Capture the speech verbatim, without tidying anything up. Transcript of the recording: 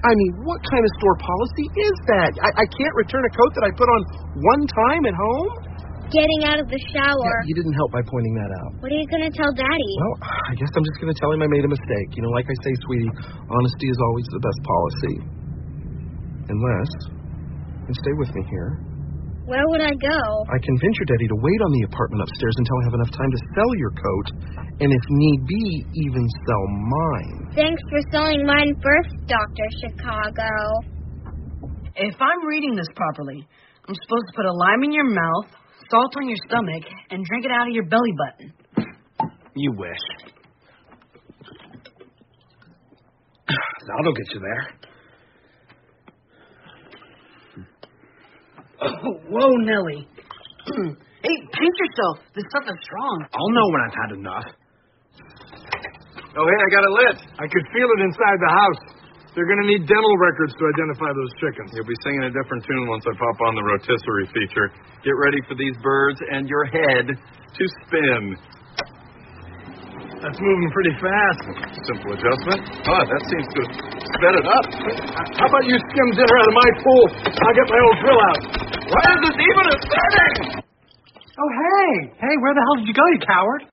I mean, what kind of store policy is that? I, I can't return a coat that I put on one time at home? Getting out of the shower. Yeah, you didn't help by pointing that out. What are you going to tell Daddy? Well, I guess I'm just going to tell him I made a mistake. You know, like I say, sweetie, honesty is always the best policy. Unless, you stay with me here. Where would I go? I convince your daddy to wait on the apartment upstairs until I have enough time to sell your coat, and if need be, even sell mine. Thanks for selling mine first, Doctor Chicago. If I'm reading this properly, I'm supposed to put a lime in your mouth, salt on your stomach, and drink it out of your belly button. You wish. That'll get you there. Oh, whoa, Nellie. Hey, pinch yourself. This stuff is strong. I'll know when I've had enough. Oh, hey, I got it lit. I could feel it inside the house. They're going to need dental records to identify those chickens. You'll be singing a different tune once I pop on the rotisserie feature. Get ready for these birds and your head to spin. That's moving pretty fast. Simple adjustment. Oh, that seems to sped it up. How about you skim dinner out of my pool? I'll get my old drill out. Why is this even a setting? Oh, hey. Hey, where the hell did you go, you coward?